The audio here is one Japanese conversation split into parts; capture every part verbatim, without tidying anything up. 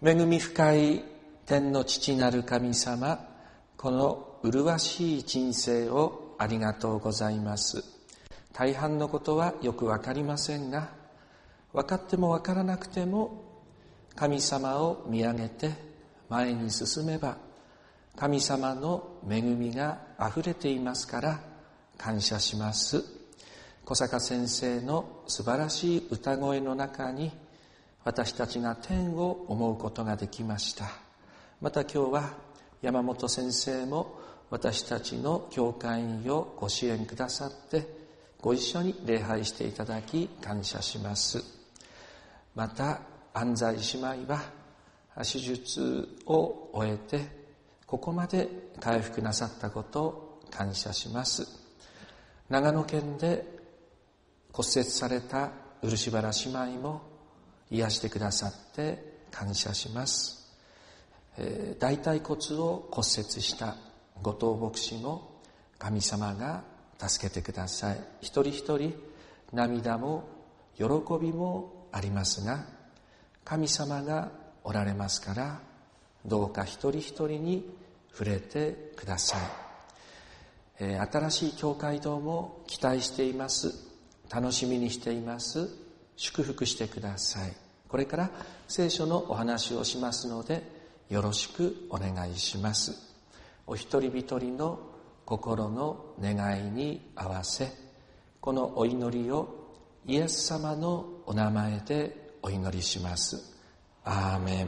恵み深い天の父なる神様、この麗しい人生をありがとうございます。大半のことはよくわかりませんが、分かっても分からなくても神様を見上げて前に進めば神様の恵みがあふれていますから感謝します。小坂先生の素晴らしい歌声の中に私たちが天を思うことができました。また今日は山本先生も私たちの教会員をご支援くださってご一緒に礼拝していただき感謝します。また安西姉妹は手術を終えてここまで回復なさったことを感謝します。長野県で骨折された漆原姉妹も癒してくださって感謝します。えー、大腿骨を骨折した後藤牧師も神様が助けてください。一人一人涙も喜びもありますが、神様がおられますから、どうか一人一人に触れてください。えー、新しい教会堂も期待しています。楽しみにしています。祝福してください。これから聖書のお話をしますので、よろしくお願いします。お一人一人の心の願いに合わせ、このお祈りをイエス様のお名前でお祈りします。アーメン。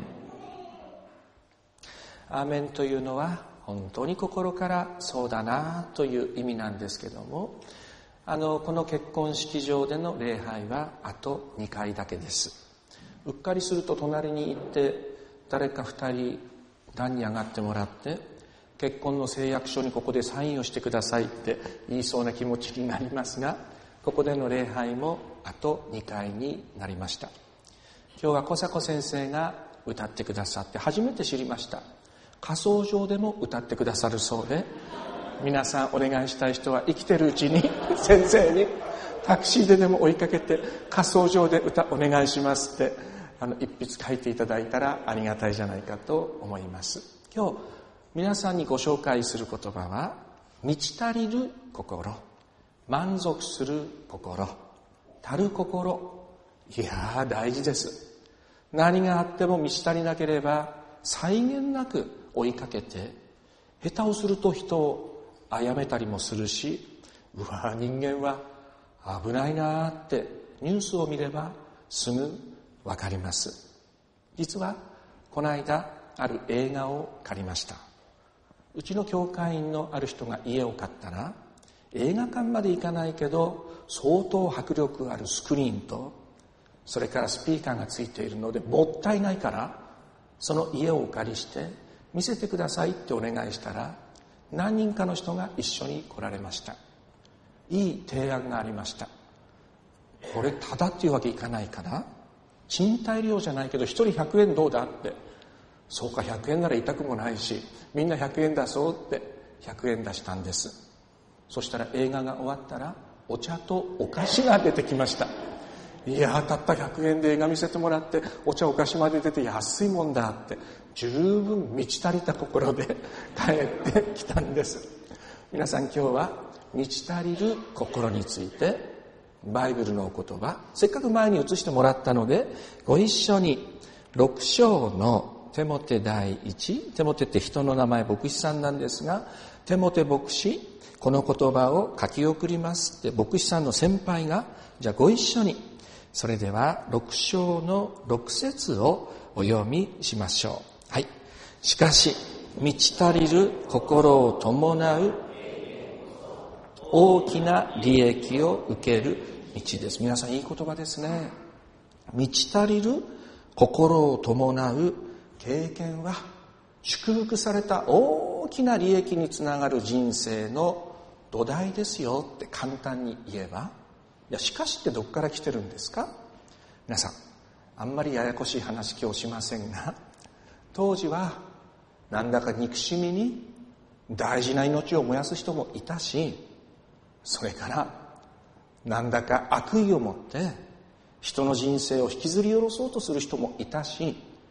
アーメンというのは本当に心からそうだなという意味なんですけども、あのこの結婚式場での礼拝はあとにかいだけです。うっかりすると隣に行って誰か二人段に上がってもらって、結婚の誓約書にここでサインをしてくださいって言いそうな気持ちになりますが、ここでの礼拝もあとにかいになりました。今日は小坂先生が歌ってくださって初めて知りました。火葬場でも歌ってくださるそうで、皆さんお願いしたい人は生きてるうちに先生にタクシーででも追いかけて火葬場で歌お願いしますってあの一筆書いていただいたらありがたいじゃないかと思います。今日皆さんにご紹介する言葉は、満ち足りる心、満足する心、足る心。いやー大事です。何があっても満ち足りなければ際限なく追いかけて、下手をすると人を殺めたりもするし、うわ人間は危ないなーってニュースを見ればすぐわかります。実はこの間ある映画を借りました。うちの教会員のある人が家を買ったら、映画館まで行かないけど相当迫力あるスクリーンと、それからスピーカーがついているのでもったいないからその家をお借りして見せてくださいってお願いしたら、何人かの人が一緒に来られました。いい提案がありました。これタダっていうわけいかないから、賃貸料じゃないけど一人ひゃくえんどうだって。そうかひゃくえんなら痛くもないし、みんなひゃくえん出そうってひゃくえん出したんです。そしたら映画が終わったらお茶とお菓子が出てきました。いやたったひゃくえんで映画見せてもらってお茶お菓子まで出て安いもんだって、十分満ち足りた心で帰ってきたんです。皆さん今日は満ち足りる心についてバイブルのお言葉、せっかく前に移してもらったのでご一緒にろく章のテモテ第一、テモテって人の名前、牧師さんなんですが、テモテ牧師この言葉を書き送りますって牧師さんの先輩が、じゃあご一緒に、それではろく章のろく節をお読みしましょう。はい。しかし満ち足りる心を伴う大きな利益を受ける道です。皆さんいい言葉ですね。満ち足りる心を伴う経験は祝福された大きな利益につながる人生の土台ですよって簡単に言えば、いやしかしってどこから来てるんですか？皆さんあんまりややこしい話今日しませんが、当時はなんだか憎しみに大事な命を燃やす人もいたし、それからなんだか悪意を持って人の人生を引きずり下ろそうとする人もいたし、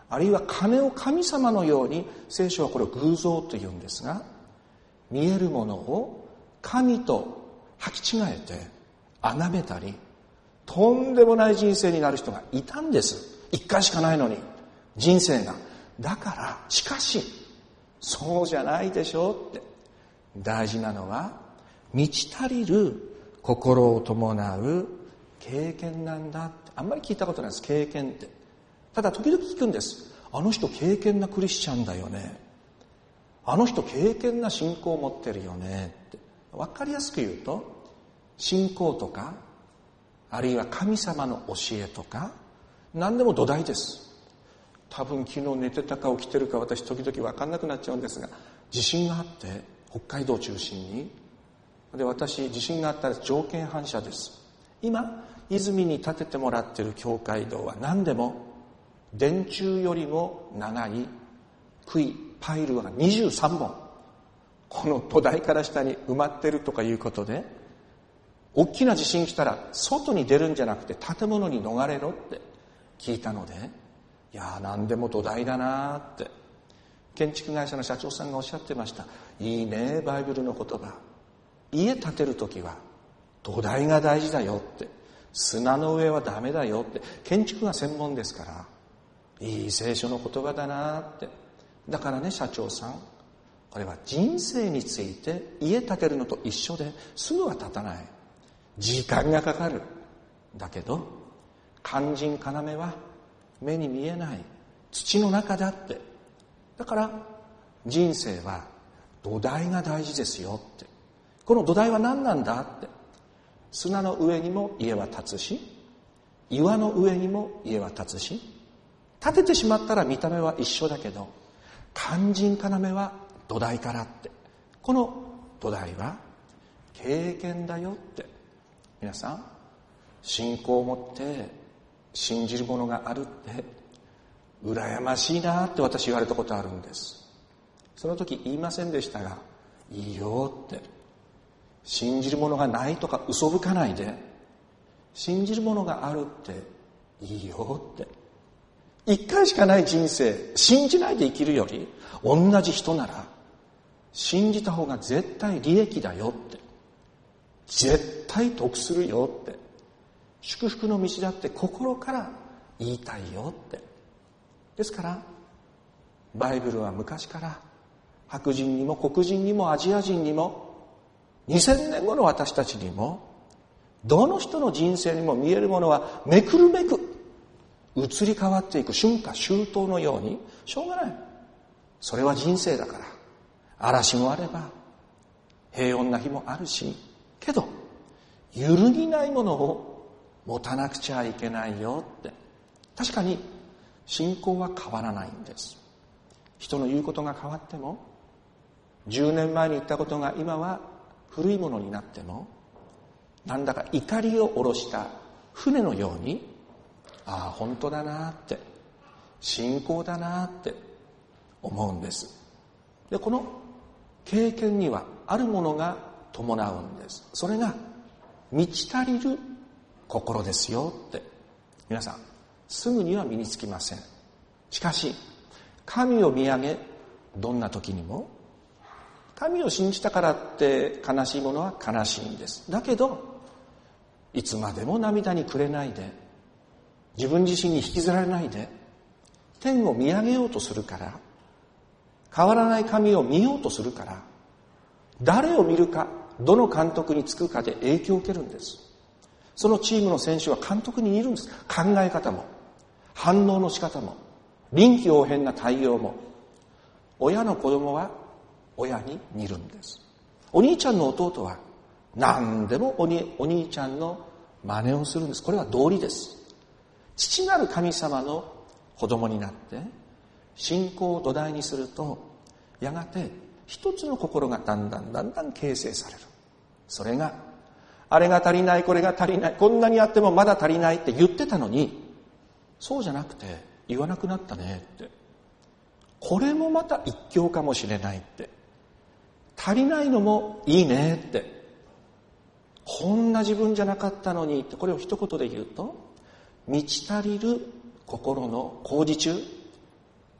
あるいは金を神様のように、聖書はこれを偶像と言うんですが、見えるものを神と履き違えて崇めたり、とんでもない人生になる人がいたんです。一回しかないのに人生が。だからしかしそうじゃないでしょうって。大事なのは満ち足りる心を伴う経験なんだって。あんまり聞いたことないです、経験って。ただ時々聞くんです。あの人経験なクリスチャンだよね、あの人経験な信仰を持ってるよねって。分かりやすく言うと、信仰とかあるいは神様の教えとか何でも土台です。多分昨日寝てたか起きてるか私時々分かんなくなっちゃうんですが、地震があって北海道を中心にで、私地震があったら条件反射です。今泉に建ててもらっている教会堂は何でも電柱よりも長い杭パイルがにじゅうさんぼん、この土台から下に埋まってるとかいうことで、大きな地震来たら外に出るんじゃなくて建物に逃れろって聞いたので、いやー何でも土台だなーって建築会社の社長さんがおっしゃってました。いいね、バイブルの言葉。家建てるときは土台が大事だよって、砂の上はダメだよって。建築が専門ですから、いい聖書の言葉だなって。だからね、社長さん、これは人生について家建てるのと一緒で、すぐは建たない、時間がかかる。だけど肝心要は目に見えない土の中だって。だから人生は土台が大事ですよって。この土台は何なんだって。砂の上にも家は建つし、岩の上にも家は建つし、建ててしまったら見た目は一緒だけど、肝心要は土台からって。この土台は経験だよって。皆さん、信仰を持って信じるものがあるって羨ましいなって私言われたことあるんです。その時言いませんでしたが、いいよって。信じるものがないとか嘘吹かないで、信じるものがあるっていいよって。一回しかない人生信じないで生きるより、同じ人なら信じた方が絶対利益だよって、絶対得するよって、祝福の道だって心から言いたいよって。ですからバイブルは昔から白人にも黒人にもアジア人にもにせんねんごの私たちにも、どの人の人生にも見えるものはめくるめく移り変わっていく、春夏秋冬のように。しょうがない、それは人生だから。嵐もあれば平穏な日もあるし、けど揺るぎないものを持たなくちゃいけないよって。確かに信仰は変わらないんです。人の言うことが変わっても、じゅうねんまえに言ったことが今は古いものになっても、なんだか怒りを下ろした船のように、ああ本当だなって、信仰だなって思うんです。で、この経験にはあるものが伴うんです。それが満ち足りる心ですよって。皆さん、すぐには身につきません。しかし神を見上げ、どんな時にも神を信じたからって悲しいものは悲しいんです。だけどいつまでも涙に暮れないで、自分自身に引きずられないで、天を見上げようとするから、変わらない神を見ようとするから、誰を見るか、どの監督につくかで影響を受けるんです。そのチームの選手は監督にいるんです。考え方も反応の仕方も臨機応変な対応も。親の子供は親に似るんです。お兄ちゃんの弟は何でもおにお兄ちゃんの真似をするんです。これは道理です。父なる神様の子供になって信仰を土台にすると、やがて一つの心がだんだんだんだん形成される。それがあれが足りない、これが足りない、こんなにやってもまだ足りないって言ってたのに、そうじゃなくて言わなくなったねって、これもまた一興かもしれないって、足りないのもいいねって、こんな自分じゃなかったのにって、これを一言で言うと、満ち足りる心の工事中、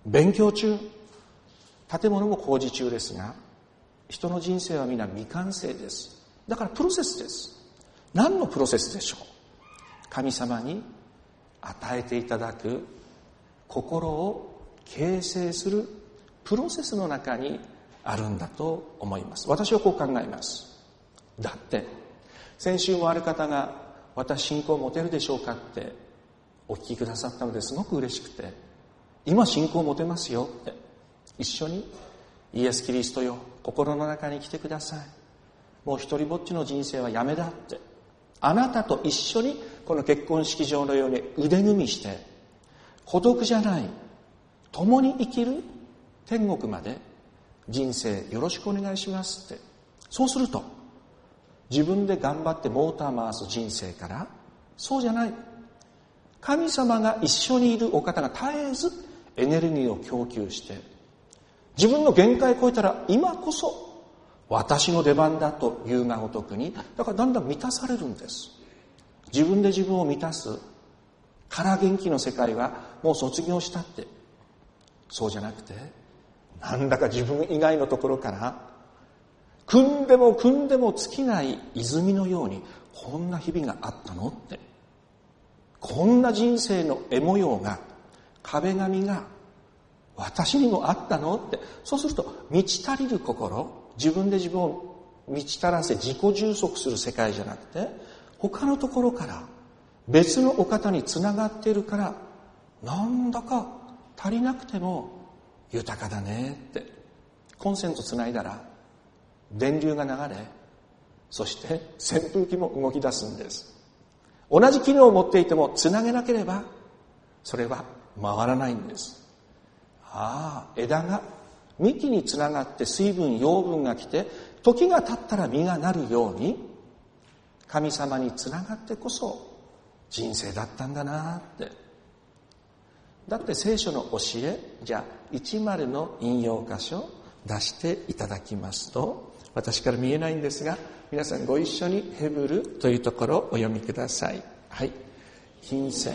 勉強中、建物も工事中ですが、人の人生は皆未完成です。だからプロセスです。何のプロセスでしょう。神様に与えていただく心を形成するプロセスの中にあるんだと思います。私はこう考えます。だって先週もある方が、私信仰を持てるでしょうかってお聞きくださったのですごく嬉しくて、今信仰を持てますよって、一緒にイエス・キリストよ、心の中に来てください。もう一人ぼっちの人生はやめだって、あなたと一緒にこの結婚式場のように腕組みして、孤独じゃない、共に生きる天国まで人生よろしくお願いしますって。そうすると自分で頑張ってモーター回す人生から、そうじゃない、神様が一緒にいるお方が絶えずエネルギーを供給して、自分の限界を超えたら今こそ私の出番だというがごとくに、だからだんだん満たされるんです。自分で自分を満たすから元気の世界はもう卒業したって、そうじゃなくて、なんだか自分以外のところから組んでも組んでも尽きない泉のように、こんな日々があったのって、こんな人生の絵模様が、壁紙が私にもあったのって。そうすると満ち足りる心、自分で自分を満ち足らせ自己充足する世界じゃなくて、他のところから別のお方につながっているから、なんだか足りなくても豊かだねって。コンセントつないだら電流が流れ、そして扇風機も動き出すんです。同じ機能を持っていてもつなげなければそれは回らないんです。ああ、枝が幹につながって水分養分が来て、時が経ったら実がなるように、神様につながってこそ人生だったんだなって。だって聖書の教え、じゃあじゅうの引用箇所出していただきますと、私から見えないんですが、皆さんご一緒にヘブルというところをお読みください。はい。品性。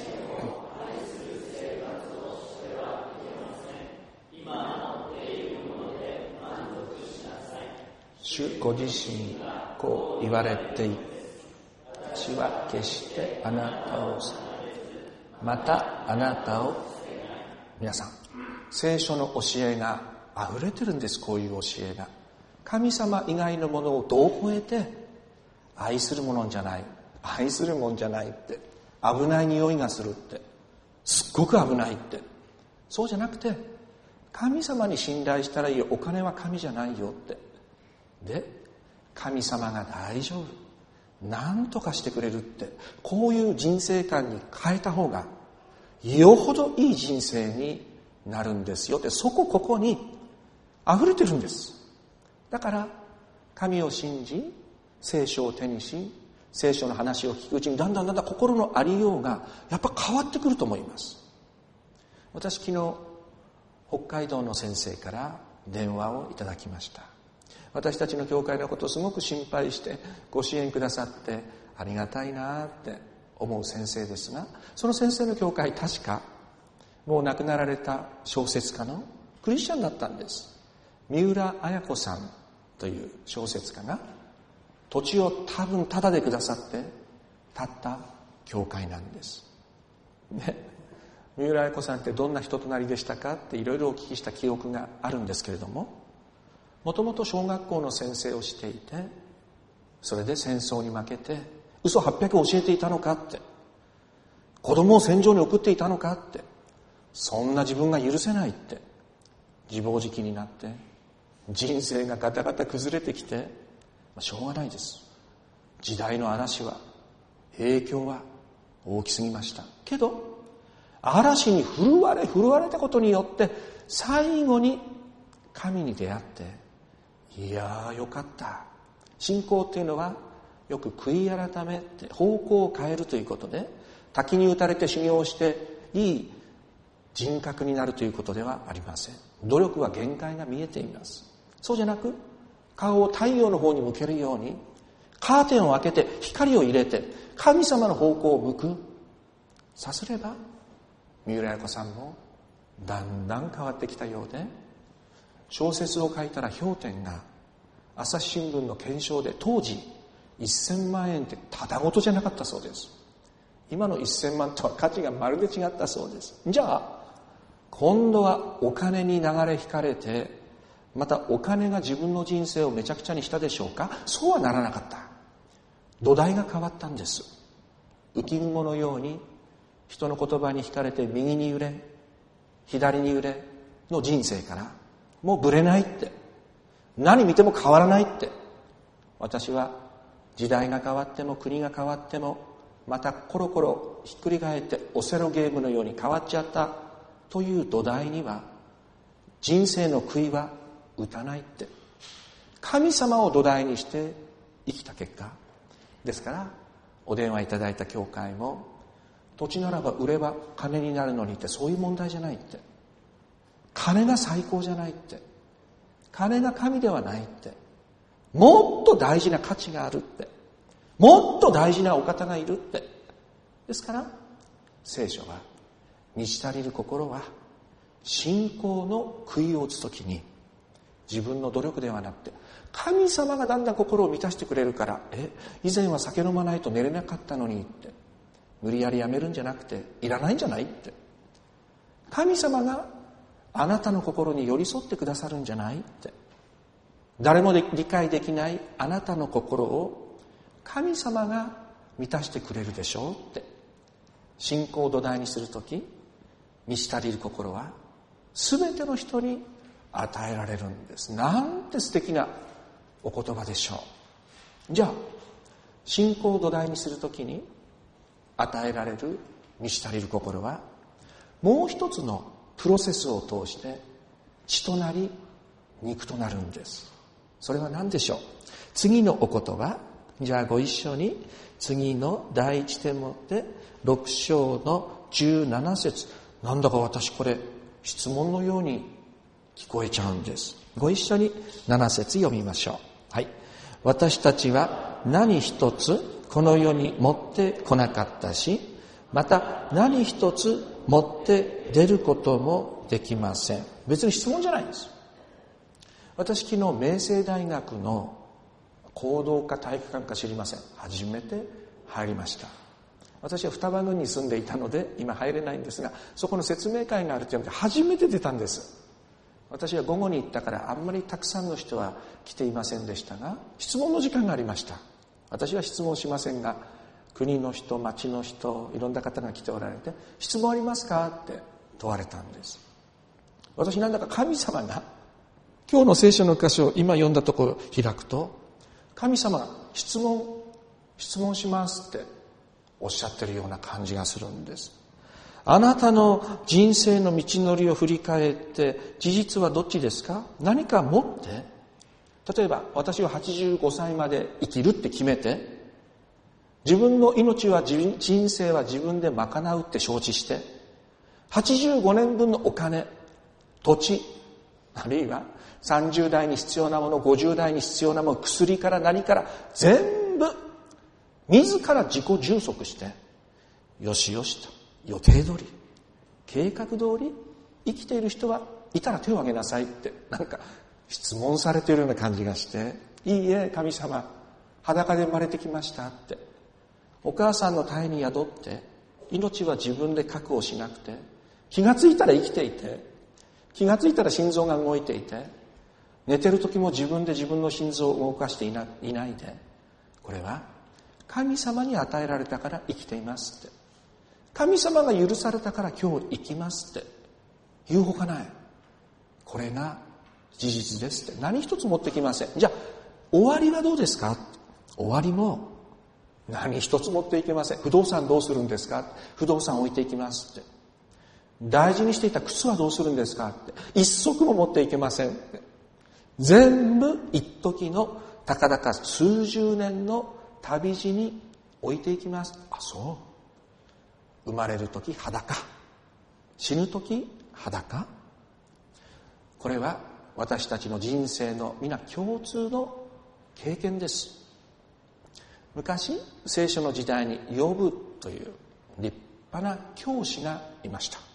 主ご自身がこう言われている。私は決してあなたを、またあなたを、皆さん、聖書の教えが溢れてるんです。こういう教えが。神様以外のものをどう超えて、愛するものじゃない、愛するもんじゃないって、危ない匂いがするって、すっごく危ないって、そうじゃなくて、神様に信頼したらいいよ、お金は神じゃないよって。で、神様が大丈夫、何とかしてくれるって、こういう人生観に変えた方がよほどいい人生になるんですよって、そこここに溢れてるんです。だから神を信じ、聖書を手にし、聖書の話を聞くうちに、だんだんだんだん心のありようがやっぱ変わってくると思います。私昨日北海道の先生から電話をいただきました。私たちの教会のことをすごく心配してご支援くださってありがたいなって思う先生ですが、その先生の教会、確かもう亡くなられた小説家のクリスチャンだったんです。三浦綾子さんという小説家が土地を多分タダでくださって建った教会なんです、ね、三浦綾子さんってどんな人となりでしたかっていろいろお聞きした記憶があるんですけれども、もともと小学校の先生をしていて、それで戦争に負けて嘘はっぴゃく教えていたのかって、子供を戦場に送っていたのかって、そんな自分が許せないって自暴自棄になって人生がガタガタ崩れてきて、しょうがないです。時代の嵐は、影響は大きすぎましたけど、嵐に振るわれ振るわれたことによって最後に神に出会って、いやーよかった。信仰っていうのはよく悔い改めて方向を変えるということで、滝に打たれて修行していい人格になるということではありません。努力は限界が見えています。そうじゃなく、顔を太陽の方に向けるようにカーテンを開けて光を入れて神様の方向を向く。さすれば三浦綾子さんもだんだん変わってきたようで、小説を書いたら評点が朝日新聞の検証で当時せんまんえんってただごとじゃなかったそうです。今のせんまんとは価値がまるで違ったそうです。じゃあ今度はお金に流れ引かれて、またお金が自分の人生をめちゃくちゃにしたでしょうか。そうはならなかった。土台が変わったんです。浮き雲のように人の言葉に惹かれて右に揺れ左に揺れの人生から、もうぶれないって、何見ても変わらないって、私は時代が変わっても国が変わってもまたコロコロひっくり返ってオセロゲームのように変わっちゃったという土台には人生の悔いは打たないって、神様を土台にして生きた結果ですから、お電話いただいた教会も土地ならば売れば金になるのにって、そういう問題じゃないって、金が最高じゃないって、金が神ではないって、もっと大事な価値があるって、もっと大事なお方がいるって。ですから聖書は満ち足りる心は信仰の悔いを打つときに自分の努力ではなくて神様がだんだん心を満たしてくれるから、え以前は酒飲まないと寝れなかったのにって、無理やりやめるんじゃなくていらないんじゃないって、神様があなたの心に寄り添ってくださるんじゃないって、誰も理解できないあなたの心を神様が満たしてくれるでしょうって、信仰を土台にするとき、満ち足りる心は全ての人に与えられるんです。なんて素敵なお言葉でしょう。じゃあ信仰を土台にするときに与えられる満ち足りる心は、もう一つのプロセスを通して血となり肉となるんです。それは何でしょう。次のお言葉、じゃあご一緒に次の第一テモテろく章のじゅうなな節、なんだか私これ質問のように聞こえちゃうんです。ご一緒になな節読みましょう。はい。私たちは何一つこの世に持ってこなかったし、また何一つ持って出ることもできません。別に質問じゃないんです。私昨日明星大学の講道か体育館か知りません、初めて入りました。私は双葉郡に住んでいたので今入れないんですが、そこの説明会があるというので初めて出たんです。私は午後に行ったからあんまりたくさんの人は来ていませんでしたが、質問の時間がありました。私は質問しませんが、国の人、町の人、いろんな方が来ておられて、質問ありますかって問われたんです。私なんだか神様が、今日の聖書の箇所を今読んだところを開くと、神様が質問、質問しますっておっしゃってるような感じがするんです。あなたの人生の道のりを振り返って、事実はどっちですか？何か持って、例えば私ははちじゅうごさいまで生きるって決めて、自分の命は人生は自分で賄うって承知して、はちじゅうごねんぶんのお金、土地、あるいはさんじゅう代に必要なもの、ごじゅう代に必要なもの、薬から何から全部自ら自己充足して、よしよしと予定通り、計画通り生きている人はいたら手を挙げなさいって、なんか質問されているような感じがして、いいえ神様、裸で生まれてきましたって、お母さんの胎に宿って命は自分で確保しなくて、気がついたら生きていて、気がついたら心臓が動いていて、寝てる時も自分で自分の心臓を動かしていな、いないで、これは神様に与えられたから生きていますって、神様が許されたから今日生きますって言うほかない。これが事実ですって、何一つ持ってきません。じゃあ終わりはどうですか？終わりも何一つ持っていけません。不動産どうするんですか？不動産置いていきますって。大事にしていた靴はどうするんですかって。一足も持っていけませんって。全部一時のたかだか数十年の旅路に置いていきます。あ、そう。生まれる時裸、死ぬ時裸。これは私たちの人生の皆共通の経験です。昔聖書の時代にヨブという立派な教師がいました。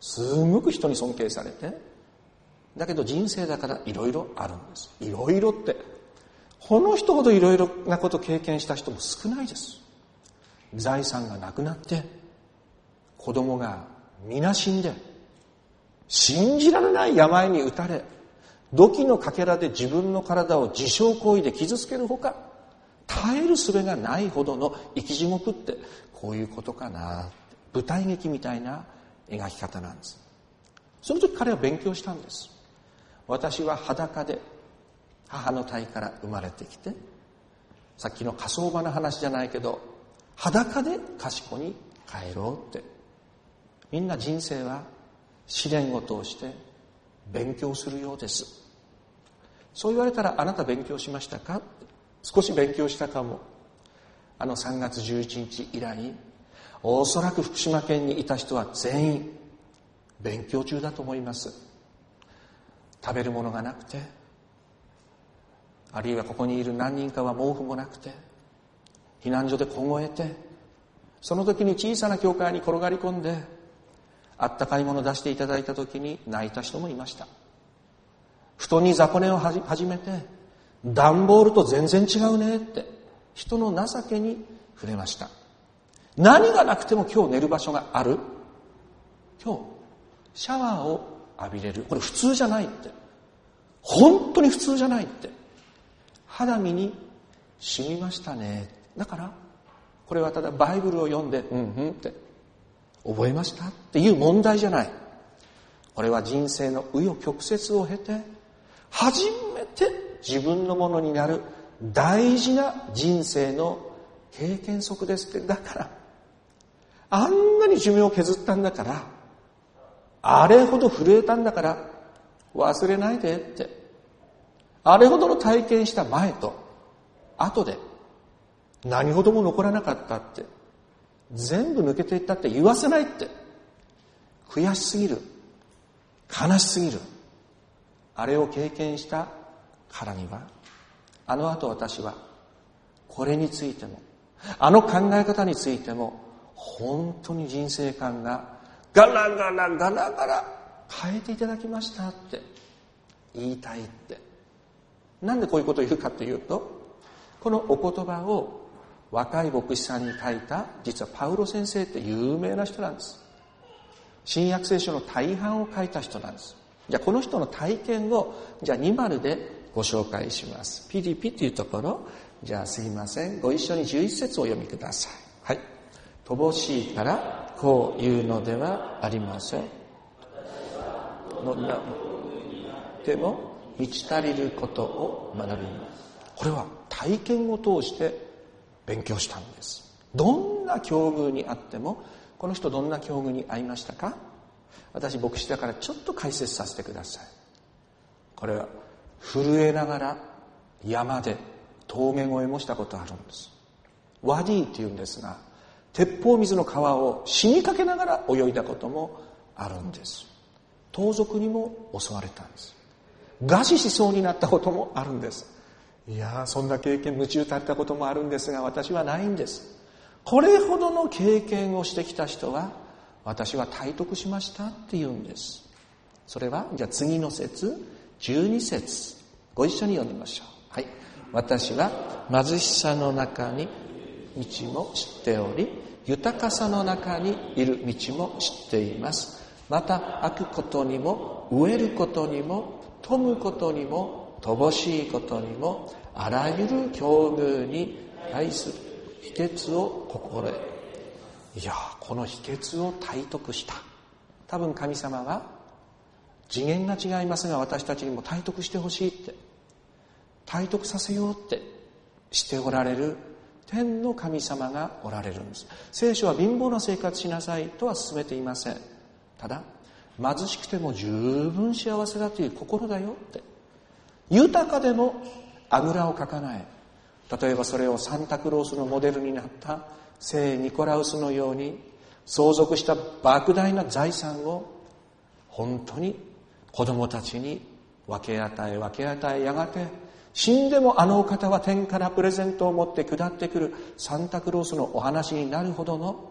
すごく人に尊敬されて、だけど人生だからいろいろあるんです。いろいろって、この人ほどいろいろなことを経験した人も少ないです。財産がなくなって、子供が皆死んで、信じられない病に打たれ、土器のかけらで自分の体を自傷行為で傷つけるほか、耐える術がないほどの生き地獄って、こういうことかな。舞台劇みたいな描き方なんです。その時彼は勉強したんです。私は裸で母の胎から生まれてきて、さっきの火葬場の話じゃないけど、裸で賢に帰ろうって。みんな人生は試練を通して勉強するようです。そう言われたら、あなた勉強しましたか？少し勉強したかも。あのさんがつじゅういちにち以来、おそらく福島県にいた人は全員勉強中だと思います。食べるものがなくて、あるいはここにいる何人かは毛布もなくて、避難所で凍えて、その時に小さな教会に転がり込んで、あったかいものを出していただいた時に泣いた人もいました。布団に雑魚寝を始めて、段ボールと全然違うねって人の情けに触れました。何がなくても今日寝る場所がある。今日シャワーを浴びれる。これ普通じゃないって。本当に普通じゃないって。肌身に染みましたね。だからこれはただバイブルを読んでうんうんって覚えましたっていう問題じゃない。これは人生の紆余曲折を経て初めて自分のものになる大事な人生の経験則ですって。だからあんなに寿命を削ったんだから、あれほど震えたんだから忘れないでって。あれほどの体験した前と後で何ほども残らなかったって、全部抜けていったって言わせないって。悔しすぎる、悲しすぎる。あれを経験したからには、あの後私はこれについてもあの考え方についても本当に人生観がガラガラガラガラ変えていただきましたって言いたいって。なんでこういうことを言うかというと、このお言葉を若い牧師さんに書いた実はパウロ先生って有名な人なんです。新約聖書の大半を書いた人なんです。じゃあこの人の体験をじゃあに丸でご紹介します。ピリピというところ、じゃあすいません、ご一緒にじゅういち節をお読みください。はい。乏しいからこう言うのではありません。のなでも満ち足りることを学びます。これは体験を通して勉強したんです。どんな境遇にあっても、この人どんな境遇に遭いましたか？私牧師だからちょっと解説させてください。これは震えながら山で峠越えもしたことあるんです。ワディっていうんですが、鉄砲水の川を死にかけながら泳いだこともあるんです。盗賊にも襲われたんです。餓死しそうになったこともあるんです。いやー、そんな経験夢中立ったこともあるんですが、私はないんです。これほどの経験をしてきた人は、私は体得しましたって言うんです。それはじゃあ次の節じゅうに節ご一緒に読んでみましょう。はい。私は貧しさの中に道も知っており、豊かさの中にいる道も知っています。また飽くことにも飢えることにも富むことにも乏しいことにもあらゆる境遇に対する秘訣を心得。いや、この秘訣を体得した。多分神様は次元が違いますが、私たちにも体得してほしいって、体得させようってしておられる天の神様がおられるんです。聖書は貧乏な生活しなさいとは勧めていません。ただ貧しくても十分幸せだという心だよって。豊かでもあぐらをかかない。例えばそれをサンタクロースのモデルになった聖ニコラウスのように相続した莫大な財産を本当に子供たちに分け与え分け与え、やがて死んでもあのお方は天からプレゼントを持って下ってくるサンタクロースのお話になるほどの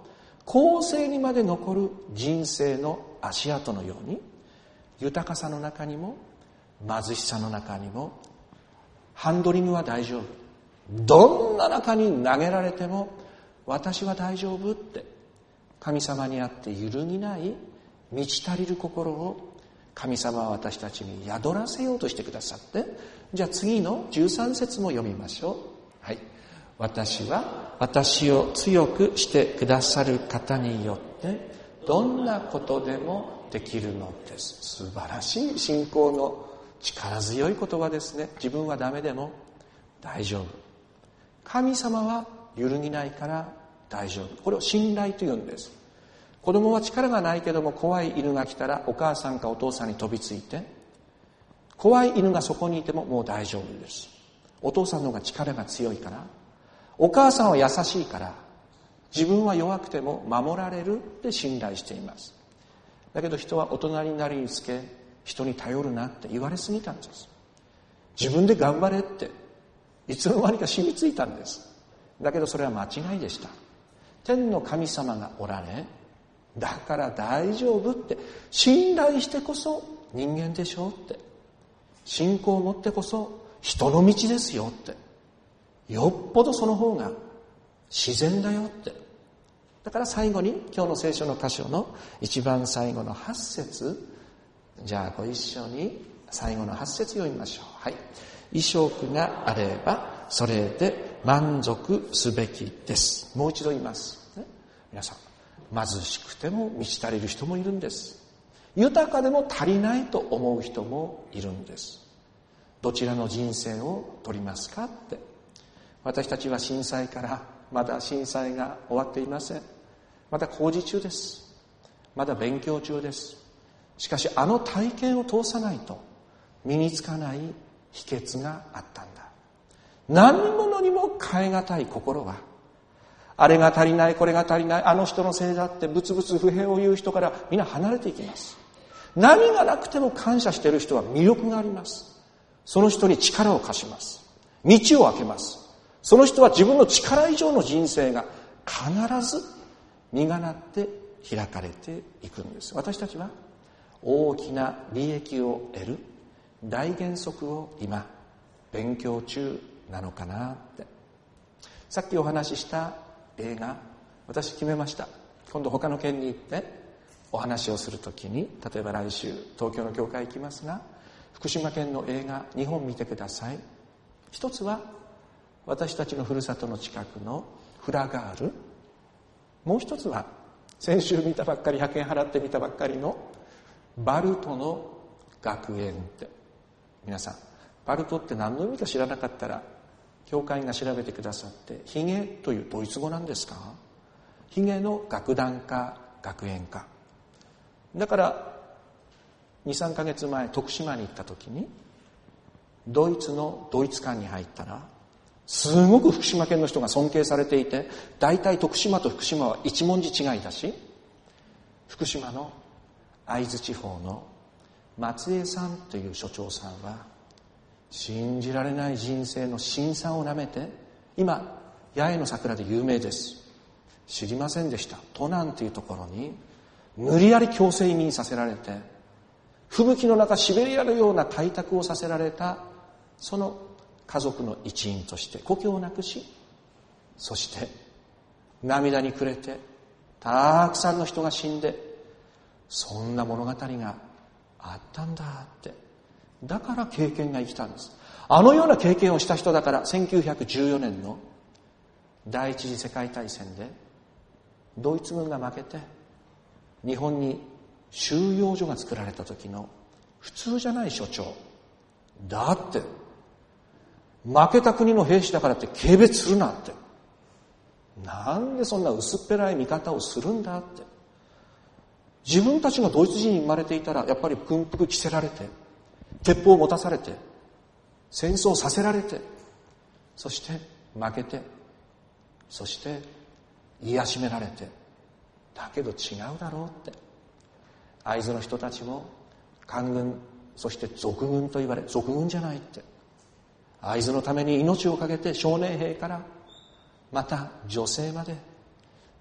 後世にまで残る人生の足跡のように、豊かさの中にも貧しさの中にも、ハンドリングは大丈夫、どんな中に投げられても私は大丈夫って、神様にあって揺るぎない満ち足りる心を神様は私たちに宿らせようとしてくださって、じゃあ次のじゅうさん節も読みましょう。はい。私は私を強くしてくださる方によってどんなことでもできるのです。素晴らしい信仰の力強い言葉ですね。自分はダメでも大丈夫、神様は揺るぎないから大丈夫。これを信頼というんです。子供は力がないけども、怖い犬が来たらお母さんかお父さんに飛びついて、怖い犬がそこにいてももう大丈夫です。お父さんの方が力が強いから、お母さんは優しいから、自分は弱くても守られるって信頼しています。だけど人は大人になりにつけ、人に頼るなって言われすぎたんです。自分で頑張れっていつの間にか染みついたんです。だけどそれは間違いでした。天の神様がおられ、だから大丈夫って信頼してこそ人間でしょうって、信仰を持ってこそ人の道ですよって、よっぽどその方が自然だよって。だから最後に今日の聖書の箇所の一番最後のはち節、じゃあご一緒に最後のはち節読みましょう。はい。衣食があればそれで満足すべきです。もう一度言います、ね、皆さん、貧しくても満ち足りる人もいるんです。豊かでも足りないと思う人もいるんです。どちらの人生を取りますかって。私たちは震災からまだ震災が終わっていません。まだ工事中です。まだ勉強中です。しかしあの体験を通さないと身につかない秘訣があったんだ。何者にも代え難い心は、あれが足りない、これが足りない、あの人のせいだってブツブツ不平を言う人からみんな離れていきます。何がなくても感謝している人は魅力があります。その人に力を貸します。道を開けます。その人は自分の力以上の人生が必ず実がなって開かれていくんです。私たちは大きな利益を得る大原則を今勉強中なのかなって。さっきお話しした映画、私決めました。今度他の県に行ってお話をするときに、例えば来週東京の教会行きますが、福島県の映画にほん見てください。一つは私たちのふるさとの近くのフラガール、もう一つは先週見たばっかり、ひゃくえん払って見たばっかりのバルトの学園って。皆さん、バルトって何の意味か知らなかったら教会が調べてくださって、ヒゲというドイツ語なんですか？ヒゲの楽団か学園か。だからに、さんかげつまえ徳島に行った時にドイツのドイツ館に入ったら、すごく福島県の人が尊敬されていて、大体徳島と福島は一文字違いだし、福島の会津地方の松江さんという所長さんは信じられない人生の辛酸をなめて、今八重の桜で有名です。知りませんでした。都南というところに無理やり強制移民させられて、吹雪の中シベリアのような開拓をさせられたその家族の一員として故郷をなくし、そして涙に暮れてたくさんの人が死んで、そんな物語があったんだって。だから経験が生きたんです。あのような経験をした人だから、せんきゅうひゃくじゅうよねんの第一次世界大戦でドイツ軍が負けて日本に収容所が作られた時の普通じゃない所長だって、負けた国の兵士だからって軽蔑するなって、なんでそんな薄っぺらい見方をするんだって。自分たちがドイツ人に生まれていたらやっぱり軍服着せられて、鉄砲を持たされて、戦争させられて、そして負けて、そして癒しめられて、だけど違うだろうって。会津の人たちも官軍、そして賊軍と言われ、賊軍じゃないって。会津のために命を懸けて少年兵からまた女性まで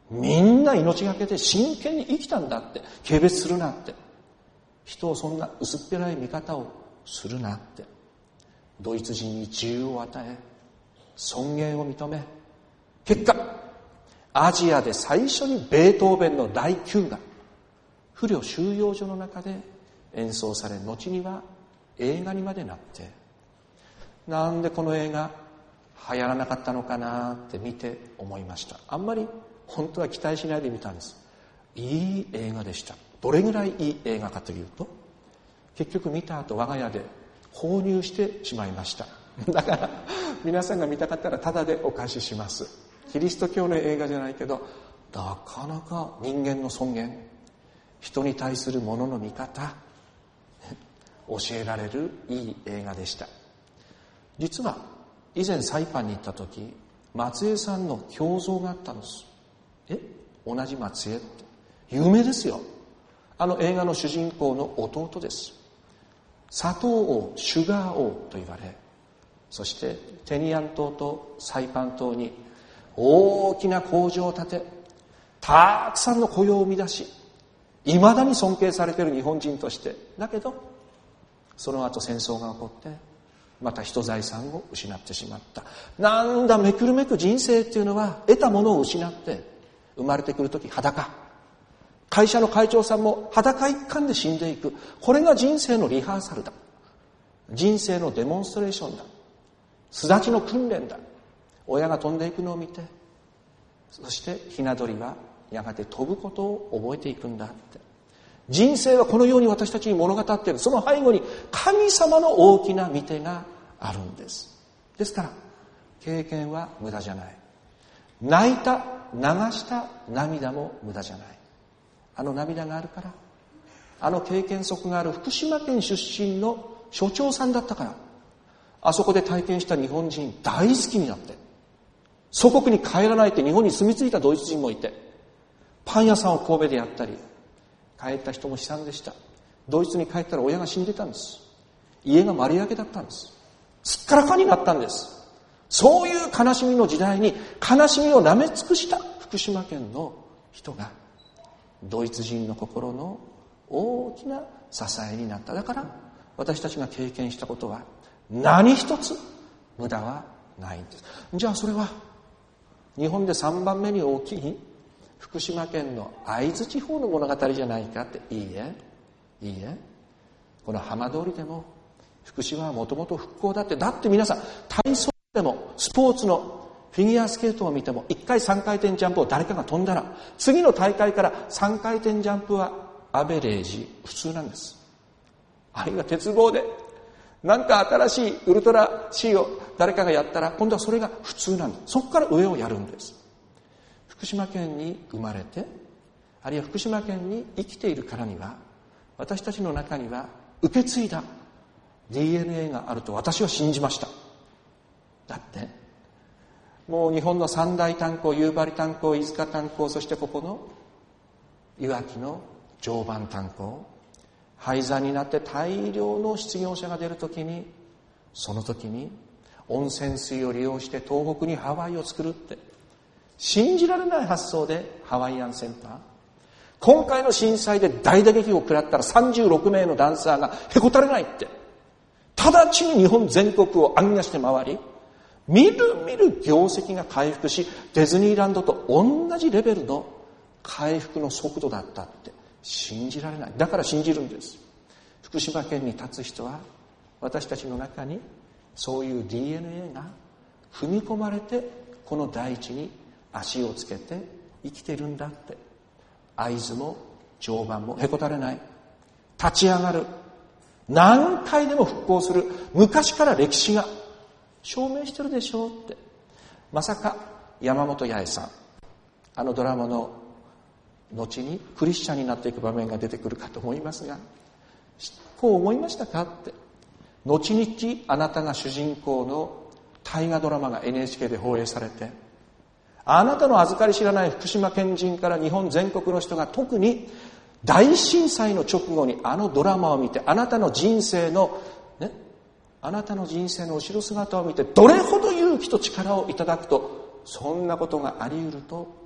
みんな命がけで真剣に生きたんだって、軽蔑するなって、人をそんな薄っぺらい見方をするなって、ドイツ人に自由を与え、尊厳を認め、結果アジアで最初にベートーベンの第九が不慮収容所の中で演奏され、後には映画にまでなって、なんでこの映画流行らなかったのかなって見て思いました。あんまり本当は期待しないで見たんです。いい映画でした。どれぐらいいい映画かというと、結局見た後我が家で購入してしまいました。だから皆さんが見たかったらタダでお貸しします。キリスト教の映画じゃないけど、なかなか人間の尊厳、人に対するものの見方教えられるいい映画でした。実は以前サイパンに行った時、松江さんの胸像があったんです。え同じ松江って有名ですよ。あの映画の主人公の弟です。砂糖王、シュガー王と言われ、そしてテニアン島とサイパン島に大きな工場を建て、たくさんの雇用を生み出し、いまだに尊敬されている日本人として、だけどその後戦争が起こってまた人財産を失ってしまった。なんだめくるめく人生っていうのは、得たものを失って生まれてくるとき裸、会社の会長さんも裸一貫で死んでいく。これが人生のリハーサルだ、人生のデモンストレーションだ、巣立ちの訓練だ。親が飛んでいくのを見て、そしてひな鳥はやがて飛ぶことを覚えていくんだって。人生はこのように私たちに物語っている。その背後に神様の大きな御手があるんです。ですから経験は無駄じゃない。泣いた、流した涙も無駄じゃない。あの涙があるから、あの経験則がある福島県出身の所長さんだったから、あそこで体験した日本人大好きになって、祖国に帰らないって日本に住み着いたドイツ人もいて、パン屋さんを神戸でやったり、帰った人も悲惨でした。ドイツに帰ったら親が死んでたんです。家が丸焼けだったんです。すっからかになったんです。そういう悲しみの時代に悲しみを舐め尽くした福島県の人がドイツ人の心の大きな支えになった。だから私たちが経験したことは何一つ無駄はないんです。じゃあそれは日本でさんばんめに大きい福島県の会津地方の物語じゃないかって。いいえいいえ、この浜通りでも福島はもともと復興だって。だって皆さん体操でもスポーツのフィギュアスケートを見ても、いっかいさんかい転ジャンプを誰かが飛んだら次の大会からさんかい転ジャンプはアベレージ、普通なんです。あるいは鉄棒でなんか新しいウルトラ C を誰かがやったら今度はそれが普通なんです。そこから上をやるんです。福島県に生まれて、あるいは福島県に生きているからには、私たちの中には受け継いだ ディーエヌエー があると私は信じました。だってもう日本の三大炭鉱、夕張炭鉱、飯塚炭鉱、そしてここのいわきの常磐炭鉱、廃山になって大量の失業者が出るときに、その時に温泉水を利用して東北にハワイを作るって、信じられない発想でハワイアンセンター、今回の震災で大打撃を食らったらさんじゅうろくめいのダンサーがへこたれないって、直ちに日本全国を編み出して回り、みるみる業績が回復し、ディズニーランドと同じレベルの回復の速度だったって、信じられない。だから信じるんです。福島県に立つ人は私たちの中にそういう ディーエヌエー が組み込まれて、この大地に足をつけて生きているんだって。会津も常磐もへこたれない、立ち上がる、何回でも復興する、昔から歴史が証明してるでしょうって。まさか山本八重さん、あのドラマの後にクリスチャンになっていく場面が出てくるかと思いますが、こう思いましたかって。後々あなたが主人公の大河ドラマが エヌエイチケー で放映されて、あなたの預かり知らない福島県人から日本全国の人が、特に大震災の直後にあのドラマを見て、あなたの人生のね、あなたの人生の後ろ姿を見て、どれほど勇気と力をいただくと、そんなことがあり得ると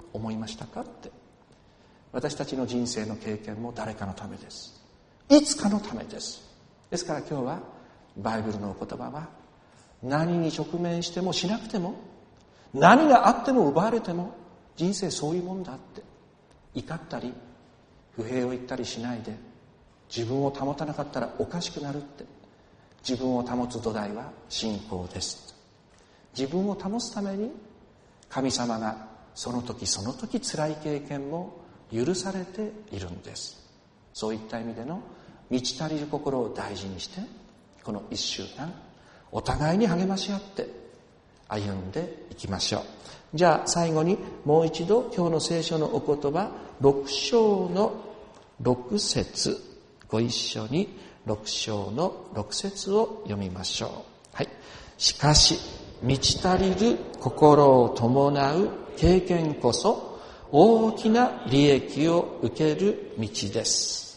思いましたかって。私たちの人生の経験も誰かのためです。いつかのためです。ですから今日はバイブルのお言葉は、何に直面してもしなくても、何があっても奪われても、人生そういうもんだって、怒ったり不平を言ったりしないで、自分を保たなかったらおかしくなるって。自分を保つ土台は信仰です。自分を保つために神様がその時その時辛い経験も許されているんです。そういった意味での満ち足りる心を大事にして、この一週間お互いに励まし合って歩んでいきましょう。じゃあ最後にもう一度今日の聖書のお言葉、六章の六節、ご一緒に六章の六節を読みましょう。はい。しかし満ち足りる心を伴う経験こそ大きな利益を受ける道です。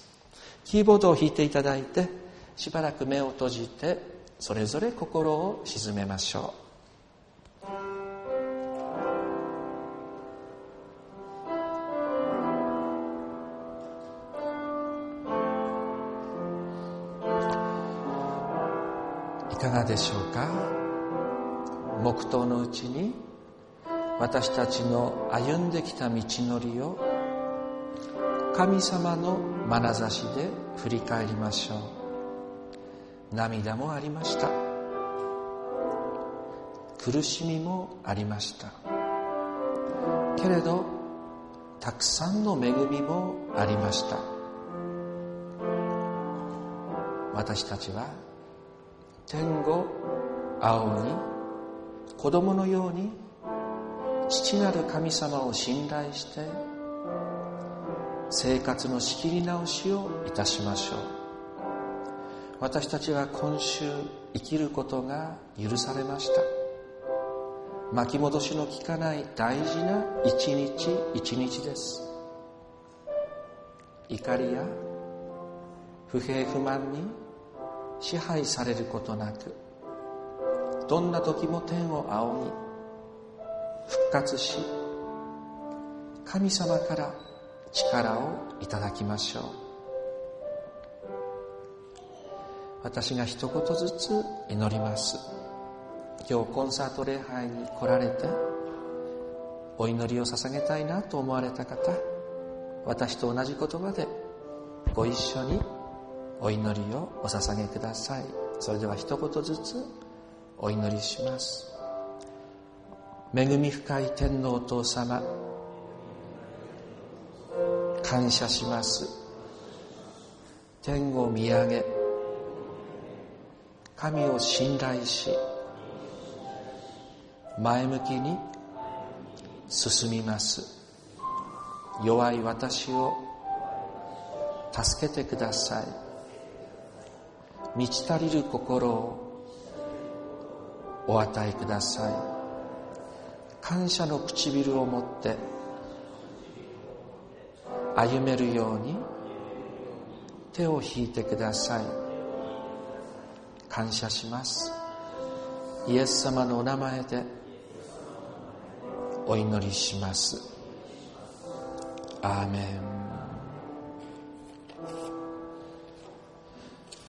キーボードを弾いていただいて、しばらく目を閉じてそれぞれ心を静めましょう。いかがでしょうか。黙祷のうちに私たちの歩んできた道のりを神様の眼差しで振り返りましょう。涙もありました。苦しみもありました。けれどたくさんの恵みもありました。私たちは天を仰ぎ、子供のように父なる神様を信頼して生活の仕切り直しをいたしましょう。私たちは今週生きることが許されました。巻き戻しの効かない大事な一日一日です。怒りや不平不満に支配されることなく、どんな時も天を仰ぎ復活し、神様から力をいただきましょう。私が一言ずつ祈ります。今日コンサート礼拝に来られてお祈りを捧げたいなと思われた方、私と同じ言葉でご一緒にお祈りをお捧げください。それでは一言ずつお祈りします。恵み深い天のお父様、感謝します。天を見上げ、神を信頼し、前向きに進みます。弱い私を助けてください。満ち足りる心をお与えください。感謝の唇を持って歩めるように手を引いてください。感謝します。イエス様のお名前でお祈りします。アーメン。